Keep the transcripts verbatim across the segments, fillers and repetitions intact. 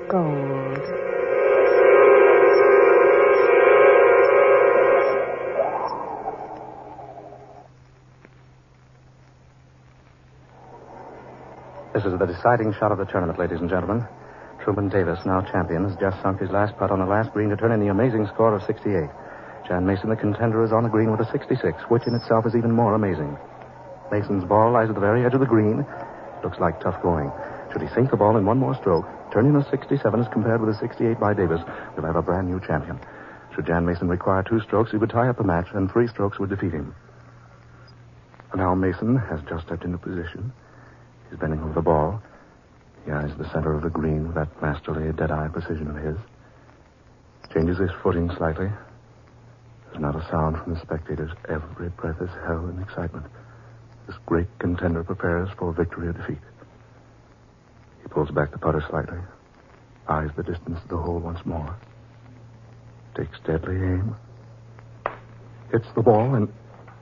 gold. This is the deciding shot of the tournament, ladies and gentlemen. Truman Davis, now champion, has just sunk his last putt on the last green to turn in the amazing score of sixty-eight. Jan Mason, the contender, is on the green with a sixty-six, which in itself is even more amazing. Mason's ball lies at the very edge of the green. Looks like tough going. Should he sink the ball in one more stroke, turn in a sixty-seven as compared with a sixty-eight by Davis, we'll have a brand new champion. Should Jan Mason require two strokes, he would tie up the match, and three strokes would defeat him. Now Mason has just stepped into position. He's bending over the ball. He eyes the center of the green with that masterly, dead-eye precision of his. Changes his footing slightly. There's not a sound from the spectators. Every breath is hell and excitement. This great contender prepares for victory or defeat. He pulls back the putter slightly, eyes the distance of the hole once more, takes deadly aim, hits the ball, and...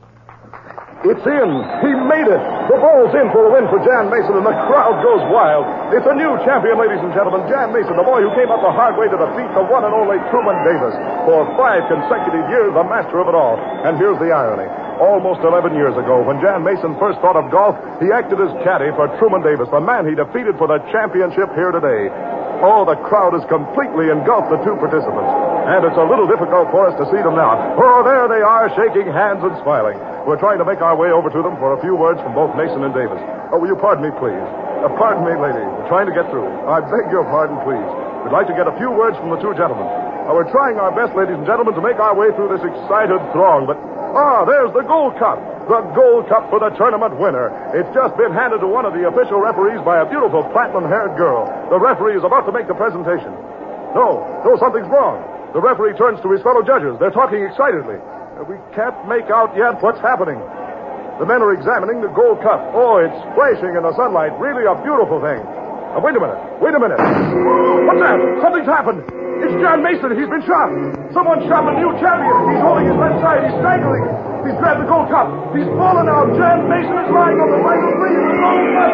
It's in. He made it. The ball's in for a win for Jan Mason, and the crowd goes wild. It's a new champion, ladies and gentlemen. Jan Mason, the boy who came up the hard way to defeat the one and only Truman Davis. For five consecutive years, the master of it all. And here's the irony. Almost eleven years ago, when Jan Mason first thought of golf, he acted as caddy for Truman Davis, the man he defeated for the championship here today. Oh, the crowd has completely engulfed the two participants. And it's a little difficult for us to see them now. Oh, there they are, shaking hands and smiling. We're trying to make our way over to them for a few words from both Mason and Davis. Oh, will you pardon me, please? Uh, pardon me, lady. We're trying to get through. I beg your pardon, please. We'd like to get a few words from the two gentlemen. Uh, we're trying our best, ladies and gentlemen, to make our way through this excited throng, but... Ah, there's the Gold Cup. The Gold Cup for the tournament winner. It's just been handed to one of the official referees by a beautiful platinum-haired girl. The referee is about to make the presentation. No, no, something's wrong. The referee turns to his fellow judges. They're talking excitedly. Uh, we can't make out yet what's happening. The men are examining the Gold Cup. Oh, it's flashing in the sunlight. Really a beautiful thing. Uh, wait a minute. Wait a minute. What's that? Something's happened. It's Jan Mason. He's been shot. Someone shot the new champion. He's holding his left side. He's staggering. He's grabbed the Gold Cup. He's fallen now. Jan Mason is lying on the right of the ring. The Gold Cup.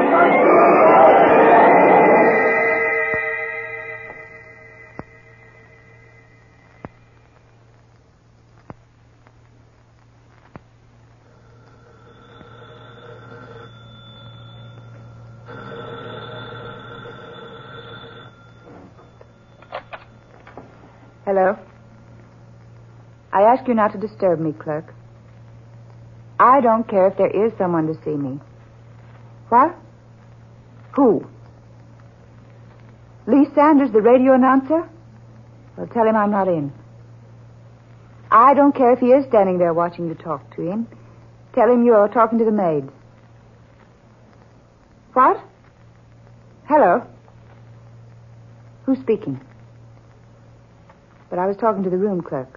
Hello? I ask you not to disturb me, clerk. I don't care if there is someone to see me. What? Who? Lee Sanders, the radio announcer? Well, tell him I'm not in. I don't care if he is standing there watching you talk to him. Tell him you're talking to the maid. What? Hello? Who's speaking? But I was talking to the room clerk.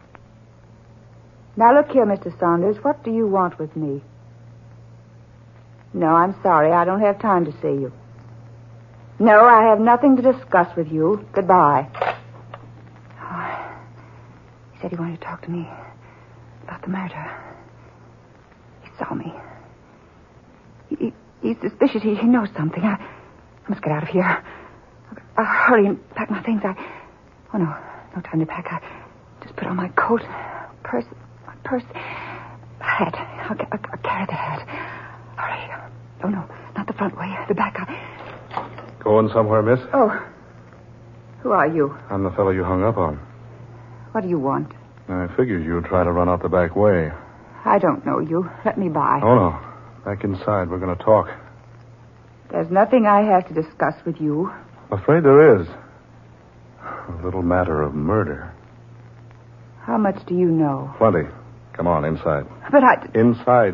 Now, look here, Mister Saunders. What do you want with me? No, I'm sorry. I don't have time to see you. No, I have nothing to discuss with you. Goodbye. Oh, he said he wanted to talk to me about the murder. He saw me. He, he, he's suspicious. He, he knows something. I, I must get out of here. I'll hurry and pack my things. I... Oh, no. No time to pack. I just put on my coat, purse, my purse, hat. I'll, I'll, I'll carry the hat. Hurry. Oh, no, not the front way. The back. I'll... Going somewhere, miss? Oh. Who are you? I'm the fellow you hung up on. What do you want? I figured you'd try to run out the back way. I don't know you. Let me by. Oh, no. Back inside. We're going to talk. There's nothing I have to discuss with you. I'm afraid there is. A little matter of murder. How much do you know? Plenty. Come on, inside. But I... Inside.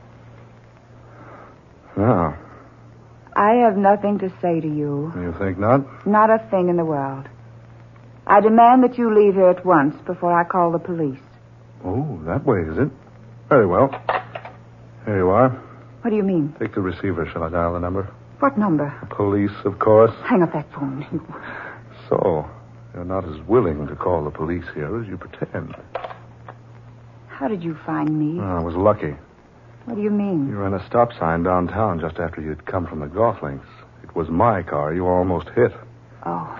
Now. I have nothing to say to you. You think not? Not a thing in the world. I demand that you leave here at once before I call the police. Oh, that way, is it? Very well. Here you are. What do you mean? Take the receiver. Shall I dial the number? What number? Police, of course. Hang up that phone. So, you're not as willing to call the police here as you pretend. How did you find me? Oh, I was lucky. What do you mean? You ran a stop sign downtown just after you'd come from the golf links. It was my car you almost hit. Oh.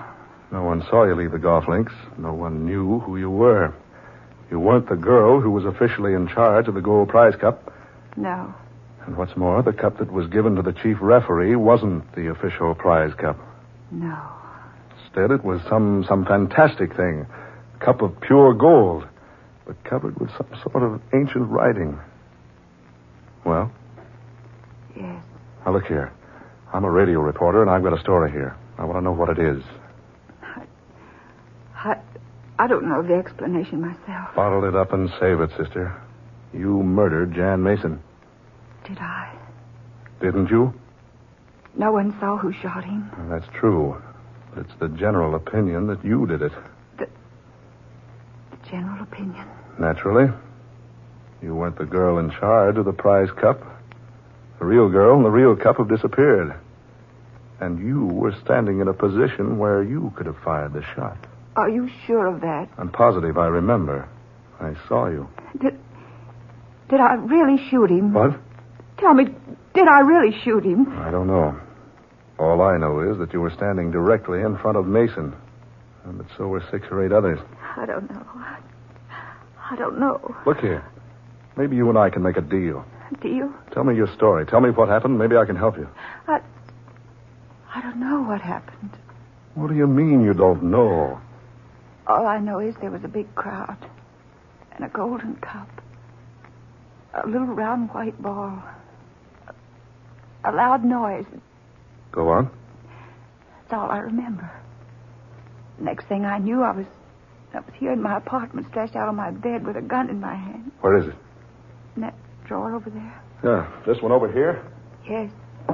No one saw you leave the golf links. No one knew who you were. You weren't the girl who was officially in charge of the Gold Prize Cup. No. And what's more, the cup that was given to the chief referee wasn't the official prize cup. No. Instead, it was some some fantastic thing. A cup of pure gold, but covered with some sort of ancient writing. Well? Yes. Now, look here. I'm a radio reporter, and I've got a story here. I want to know what it is. I, I, I don't know the explanation myself. Bottle it up and save it, sister. You murdered Jan Mason. Did I? Didn't you? No one saw who shot him. That's true. It's the general opinion that you did it. The, the general opinion? Naturally. You weren't the girl in charge of the prize cup. The real girl and the real cup have disappeared. And you were standing in a position where you could have fired the shot. Are you sure of that? I'm positive I remember. I saw you. Did, did I really shoot him? What? Tell me, did I really shoot him? I don't know. All I know is that you were standing directly in front of Mason. But so were six or eight others. I don't know. I don't know. Look here. Maybe you and I can make a deal. Deal? Tell me your story. Tell me what happened. Maybe I can help you. I... I don't know what happened. What do you mean you don't know? All I know is there was a big crowd. And a golden cup. A little round white ball. A loud noise. Go on. That's all I remember. Next thing I knew, I was I was here in my apartment, stretched out on my bed with a gun in my hand. Where is it? In that drawer over there. Yeah, this one over here? Yes.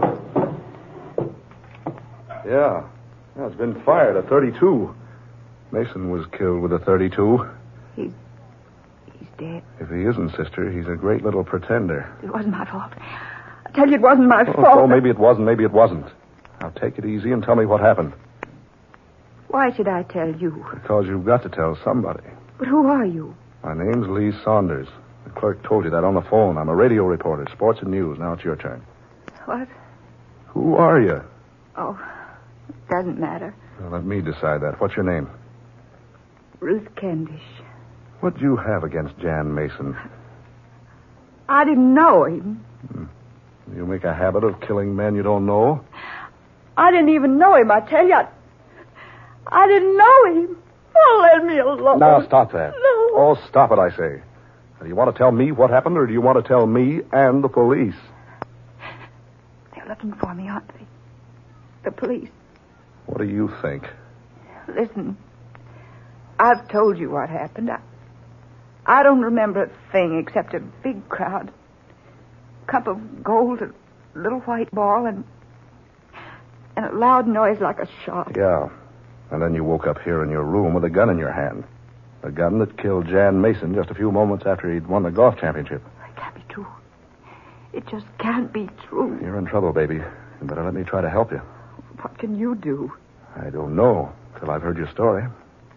Yeah. Yeah, it's been fired, a thirty-two. Mason was killed with a thirty-two. He's... he's dead. If he isn't, sister, he's a great little pretender. It wasn't my fault. I tell you, it wasn't my Oh, fault. oh, maybe it wasn't, maybe it wasn't. Now take it easy and tell me what happened. Why should I tell you? Because you've got to tell somebody. But who are you? My name's Lee Saunders. The clerk told you that on the phone. I'm a radio reporter, sports and news. Now it's your turn. What? Who are you? Oh, it doesn't matter. Well, let me decide that. What's your name? Ruth Kendish. What do you have against Jan Mason? I didn't know him. Hmm. You make a habit of killing men you don't know? I didn't even know him, I tell you. I, I didn't know him. Oh, let me alone. Now, stop that. No. Oh, stop it, I say. Do you want to tell me what happened, or do you want to tell me and the police? They're looking for me, aren't they? The police. What do you think? Listen, I've told you what happened. I, I don't remember a thing except a big crowd, cup of gold, a little white ball, and and a loud noise like a shot. Yeah. And then you woke up here in your room with a gun in your hand. A gun that killed Jan Mason just a few moments after he'd won the golf championship. It can't be true. It just can't be true. You're in trouble, baby. You better let me try to help you. What can you do? I don't know till I've heard your story.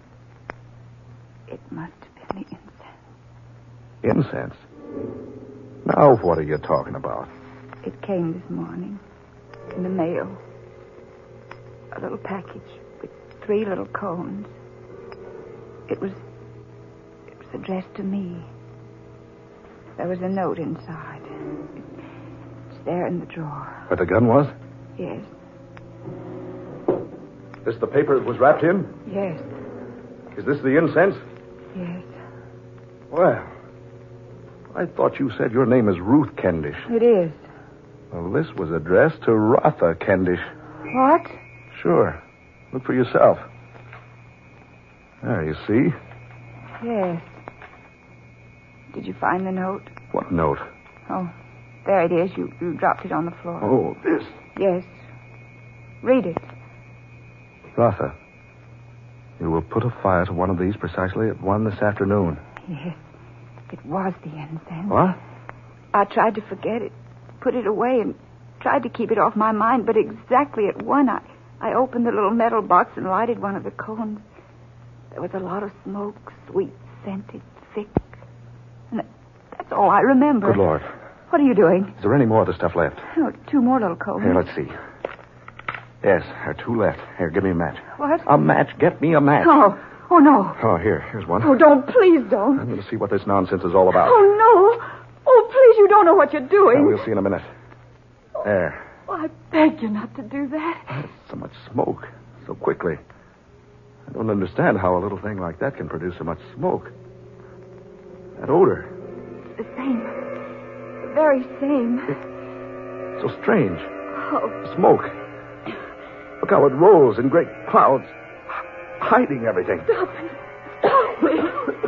It must have been the incense. Incense? Now what are you talking about? It came this morning in the mail. A little package with three little cones. It was... It was addressed to me. There was a note inside. It's there in the drawer. Where the gun was? Yes. This the paper it was wrapped in? Yes. Is this the incense? Yes. Well, I thought you said your name is Ruth Kendish. It is. Well, this was addressed to Rotha Kendish. What? Sure. Look for yourself. There, you see? Yes. Did you find the note? What note? Oh, there it is. You, you dropped it on the floor. Oh, this. Yes. Read it. Rotha, you will put a fire to one of these precisely at one this afternoon. Yes. It was the incense. What? I tried to forget it, put it away, and tried to keep it off my mind, but exactly at one, I, I opened the little metal box and lighted one of the cones. There was a lot of smoke, sweet, scented, thick. And that's all I remember. Good Lord. What are you doing? Is there any more of the stuff left? Oh, two more little cones. Here, let's see. Yes, there are two left. Here, give me a match. What? A match. Get me a match. Oh, oh, no. Oh, here. Here's one. Oh, don't. Please don't. I'm going to see what this nonsense is all about. Oh, no. Oh, please, you don't know what you're doing. Now, we'll see in a minute. There. Oh, I beg you not to do that. So much smoke. So quickly. I don't understand how a little thing like that can produce so much smoke. That odor. The same. The very same. It's so strange. Oh. Smoke. Look how it rolls in great clouds, hiding everything. Stop it. Stop it.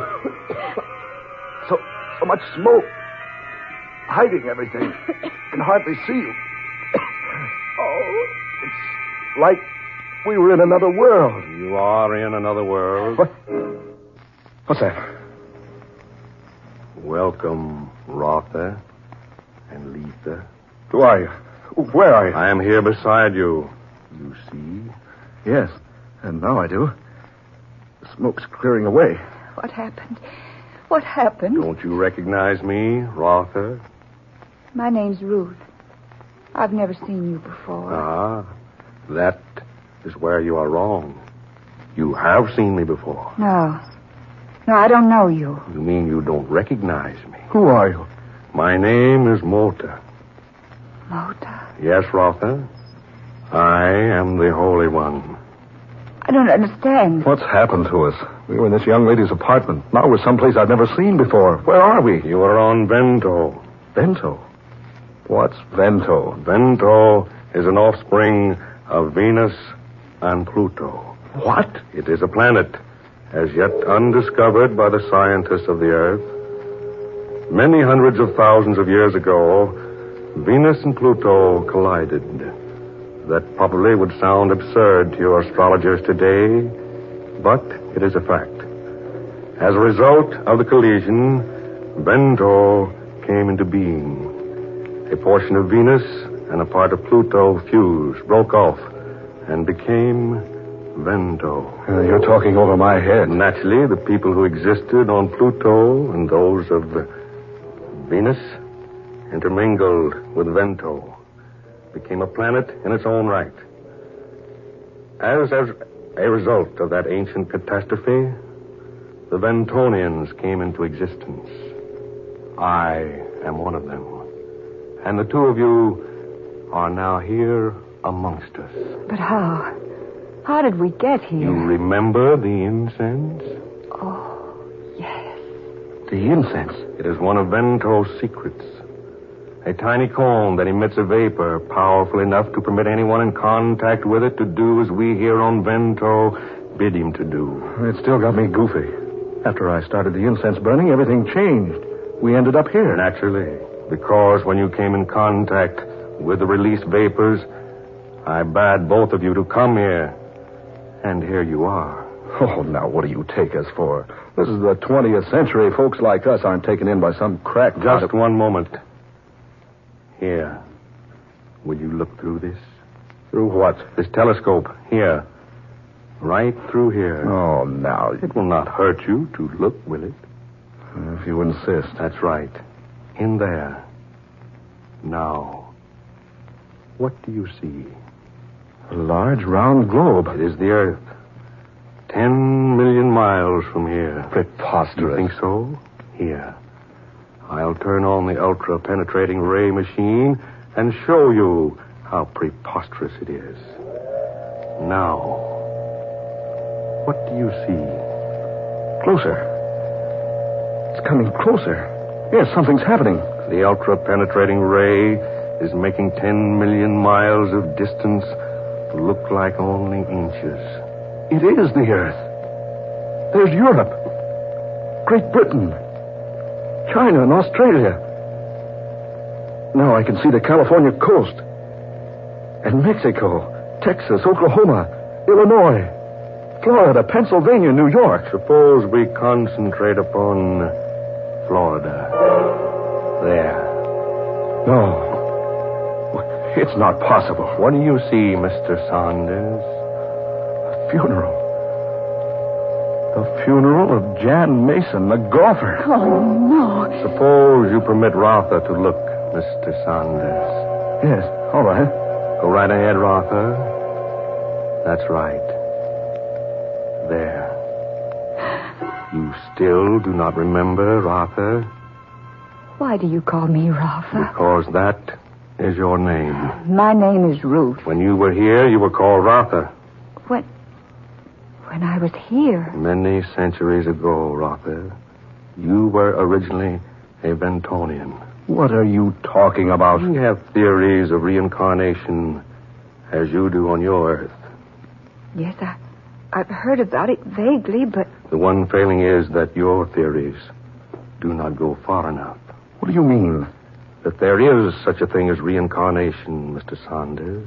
So, so much smoke, hiding everything. Can hardly see you. Oh. It's like we were in another world. You are in another world. What? What's that? Welcome, Rotha and Letha. Who are you? Where are you? I am here beside you. You see? Yes, and now I do. The smoke's clearing away. What happened? What happened? Don't you recognize me, Rotha? My name's Ruth. I've never seen you before. Ah, that is where you are wrong. You have seen me before. No. No, I don't know you. You mean you don't recognize me? Who are you? My name is Mota. Mota? Yes, Rotha. I am the Holy One. I don't understand. What's happened to us? We were in this young lady's apartment. Now we're someplace I've never seen before. Where are we? You are on Vento. Vento? What's Vento? Vento is an offspring of Venus and Pluto. What? It is a planet as yet undiscovered by the scientists of the Earth. Many hundreds of thousands of years ago, Venus and Pluto collided. That probably would sound absurd to your astrologers today, but it is a fact. As a result of the collision, Vento came into being. A portion of Venus and a part of Pluto fused, broke off, and became Vento. Uh, you're talking over my head. Naturally, the people who existed on Pluto and those of Venus intermingled with Vento, became a planet in its own right. As, as a result of that ancient catastrophe, the Ventonians came into existence. I am one of them. And the two of you are now here amongst us. But how? How did we get here? You remember the incense? Oh, yes. The incense? It is one of Vento's secrets. A tiny cone that emits a vapor powerful enough to permit anyone in contact with it to do as we here on Vento bid him to do. It still got me goofy. After I started the incense burning, everything changed. We ended up here. Naturally, because when you came in contact with the released vapors, I bade both of you to come here. And here you are. Oh, now what do you take us for? This is the twentieth century. Folks like us aren't taken in by some crack. Just of... one moment. Here. Will you look through this? Through what? This telescope. Here. Right through here. Oh, now. It will not hurt you to look, will it? If you insist. That's right. In there. Now. What do you see? A large, round globe. It is the Earth. Ten million miles from here. Preposterous. You think so? Here. I'll turn on the ultra-penetrating ray machine and show you how preposterous it is. Now, what do you see? Closer. It's coming closer. Yes, something's happening. The ultra-penetrating ray is making ten million miles of distance look like only inches. It is the Earth. There's Europe, Great Britain, China, and Australia. Now I can see the California coast. And Mexico, Texas, Oklahoma, Illinois, Florida, Pennsylvania, New York. Suppose we concentrate upon Florida. There. No. It's not possible. What do you see, Mister Saunders? A funeral. The funeral of Jan Mason, the golfer. Oh, no. Suppose you permit Rotha to look, Mister Saunders. Yes, all right. Go right ahead, Rotha. That's right. There. You still do not remember, Rotha? Why do you call me Rotha? Because that is your name. My name is Ruth. When you were here, you were called Rotha. When... When I was here? Many centuries ago, Rotha, you were originally a Ventonian. What are you talking about? We have theories of reincarnation as you do on your Earth. Yes, I, I've heard about it vaguely, but... The one failing is that your theories do not go far enough. What do you mean? That there is such a thing as reincarnation, Mister Saunders.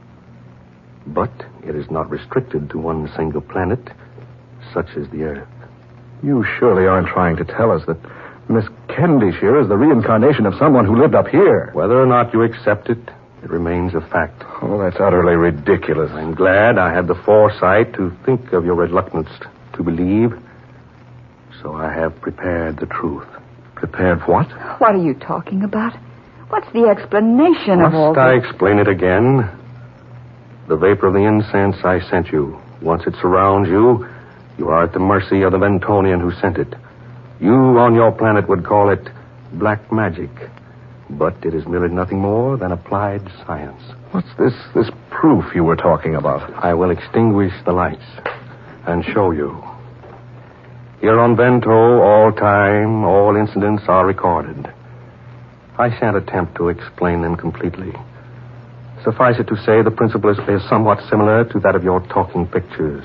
But it is not restricted to one single planet, such as the Earth. You surely aren't trying to tell us that Miss Kendishire is the reincarnation of someone who lived up here. Whether or not you accept it, it remains a fact. Oh, that's utterly ridiculous. I'm glad I had the foresight to think of your reluctance to believe. So I have prepared the truth. Prepared what? What are you talking about? What's the explanation of all Must I this? explain it again? The vapor of the incense I sent you. Once it surrounds you, you are at the mercy of the Ventonian who sent it. You on your planet would call it black magic. But it is merely nothing more than applied science. What's this, this proof you were talking about? I will extinguish the lights and show you. Here on Vento, all time, all incidents are recorded. I shan't attempt to explain them completely. Suffice it to say, the principle is, is somewhat similar to that of your talking pictures,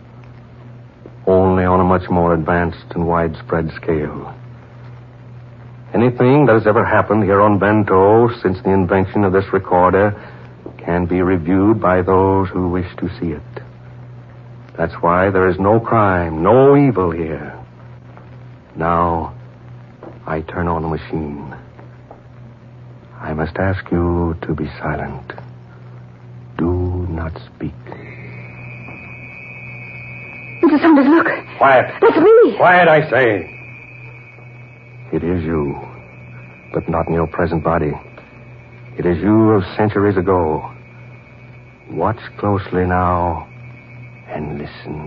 only on a much more advanced and widespread scale. Anything that has ever happened here on Vento since the invention of this recorder can be reviewed by those who wish to see it. That's why there is no crime, no evil here. Now, I turn on the machine. I must ask you to be silent. Do not speak. Mister Saunders, look. Quiet. That's me. Quiet, I say. It is you, but not in your present body. It is you of centuries ago. Watch closely now and listen.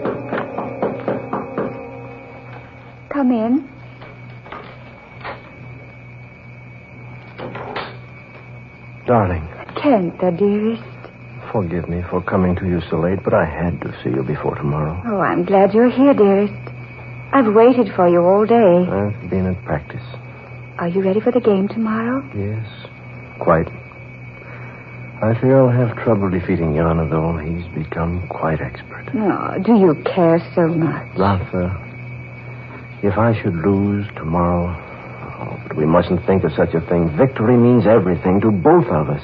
Come in. Darling. Kenta, dearest. Forgive me for coming to you so late, but I had to see you before tomorrow. Oh, I'm glad you're here, dearest. I've waited for you all day. I've been at practice. Are you ready for the game tomorrow? Yes, quite. I fear I'll have trouble defeating Yana, though. He's become quite expert. Oh, do you care so much? Rotha, if I should lose tomorrow... Oh, but we mustn't think of such a thing. Victory means everything to both of us.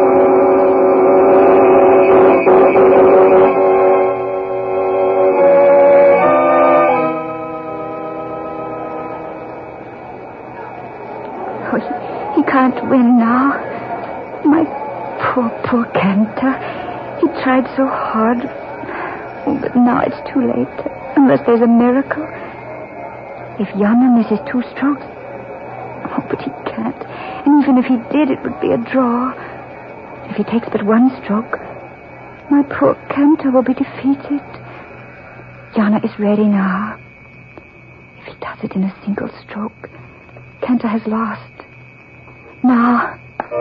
Oh, he, he can't win now. My poor, poor Kenta. He tried so hard. Oh, but now it's too late. Unless there's a miracle. If Yana misses two strokes... Oh, but he can't. And even if he did, it would be a draw. If he takes but one stroke, my poor Kenta will be defeated. Yana is ready now. If he does it in a single stroke, Kenta has lost. Now...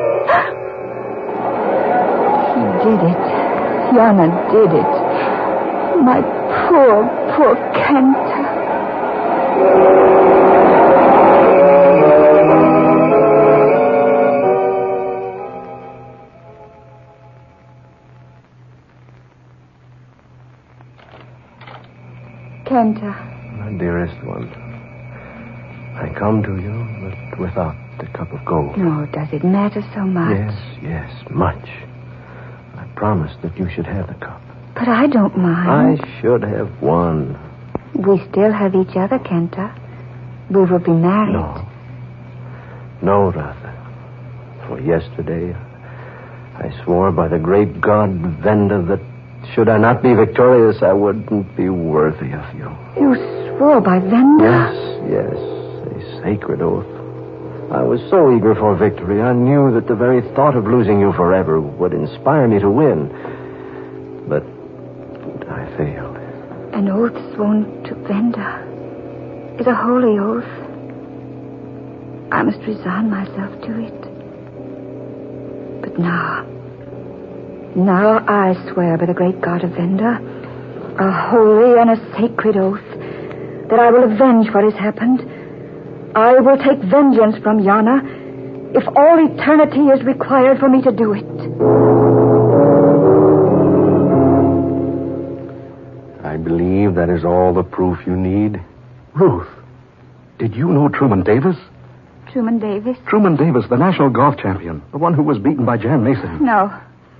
He did it. Yana did it. My poor, poor Kenta. Kenta. My dearest one, I come to you, but without the cup of gold. No, does it matter so much? Yes, yes, much. I promised that you should have the cup. But I don't mind. I should have won. We still have each other, Kenta. We will be married. No. No, Rotha. For yesterday, I swore by the great god Venda that should I not be victorious, I wouldn't be worthy of you. You swore by Venda? Yes, yes. A sacred oath. I was so eager for victory, I knew that the very thought of losing you forever would inspire me to win. But An oath sworn to Venda is a holy oath. I must resign myself to it. But now, now I swear by the great god of Venda, a holy and a sacred oath, that I will avenge what has happened. I will take vengeance from Yana if all eternity is required for me to do it. I believe that is all the proof you need. Ruth, did you know Truman Davis? Truman Davis? Truman Davis, the national golf champion. The one who was beaten by Jan Mason. No.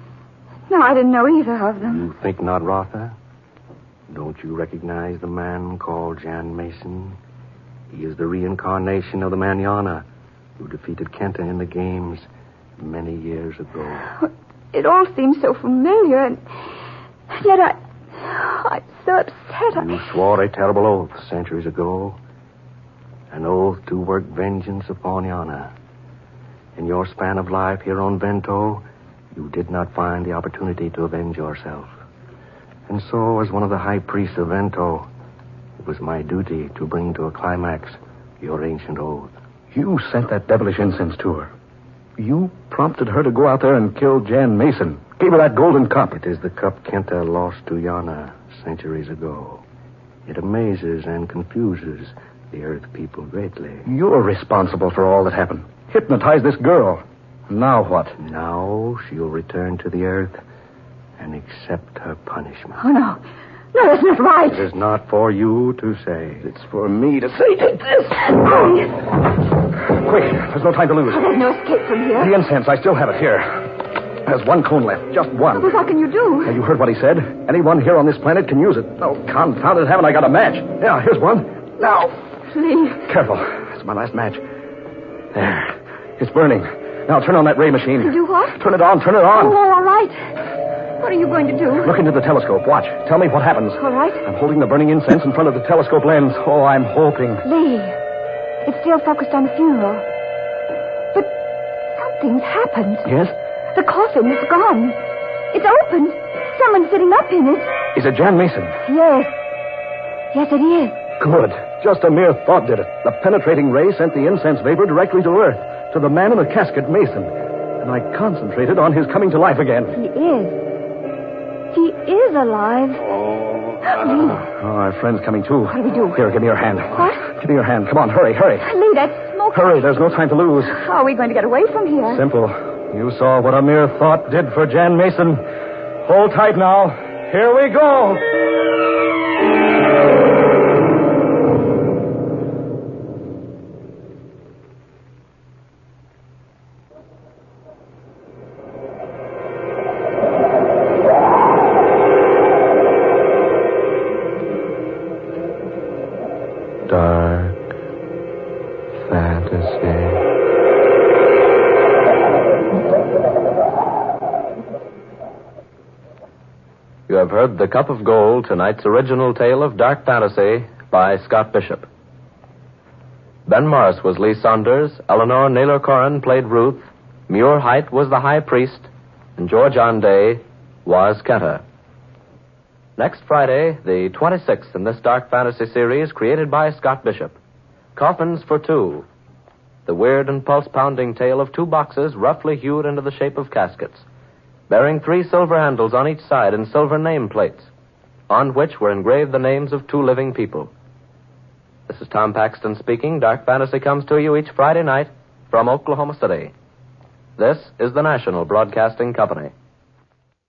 No, I didn't know either of them. You think not, Rotha? Don't you recognize the man called Jan Mason? He is the reincarnation of the man Yana, who defeated Kenta in the games many years ago. It all seems so familiar, and yet I... I'm so upset. I... You swore a terrible oath centuries ago. An oath to work vengeance upon Yana. In your span of life here on Vento, you did not find the opportunity to avenge yourself. And so, as one of the high priests of Vento, it was my duty to bring to a climax your ancient oath. You sent that devilish incense to her. You prompted her to go out there and kill Jan Mason. Gave her that golden cup. It is the cup Kenta lost to Yana centuries ago. It amazes and confuses the Earth people greatly. You're responsible for all that happened. Hypnotized this girl. Now what? Now she'll return to the Earth and accept her punishment. Oh, no. No, that's not right. It is not for you to say. It's for me to say this. Oh, yes. Quick, there's no time to lose. Oh, there's no escape from here. The incense, I still have it here. There's one cone left, just one. Well, what can you do? Now, you heard what he said. Anyone here on this planet can use it. Oh, confound it, haven't I got a match? Yeah, here's one. Now. Please. Careful. It's my last match. There. It's burning. Now turn on that ray machine. Do what? Turn it on, turn it on. Oh, all right. What are you going to do? Look into the telescope. Watch. Tell me what happens. All right. I'm holding the burning incense in front of the telescope lens. Oh, I'm hoping. Lee, it's still focused on the funeral. But something's happened. Yes? The coffin is gone. It's open. Someone's sitting up in it. Is it Jan Mason? Yes. Yes, it is. Good. Just a mere thought did it. The penetrating ray sent the incense vapor directly to Earth, to the man in the casket, Mason. And I concentrated on his coming to life again. He is. He is alive. Oh, our friend's coming too. What do we do? Here, give me your hand. What? Give me your hand. Come on, hurry, hurry. Lee, that smoke... Hurry, there's no time to lose. How are we going to get away from here? Simple. You saw what a mere thought did for Jan Mason. Hold tight now. Here we go. Dark fantasy. You have heard The Cup of Gold, tonight's original tale of dark fantasy by Scott Bishop. Ben Morris was Lee Saunders, Eleanor Naylor Corrin played Ruth, Muir Height was the High Priest, and George Onday was Kenta. Next Friday, the twenty-sixth in this dark fantasy series created by Scott Bishop, Coffins for Two, the weird and pulse-pounding tale of two boxes roughly hewed into the shape of caskets, bearing three silver handles on each side and silver name plates, on which were engraved the names of two living people. This is Tom Paxton speaking. Dark Fantasy comes to you each Friday night from Oklahoma City. This is the National Broadcasting Company.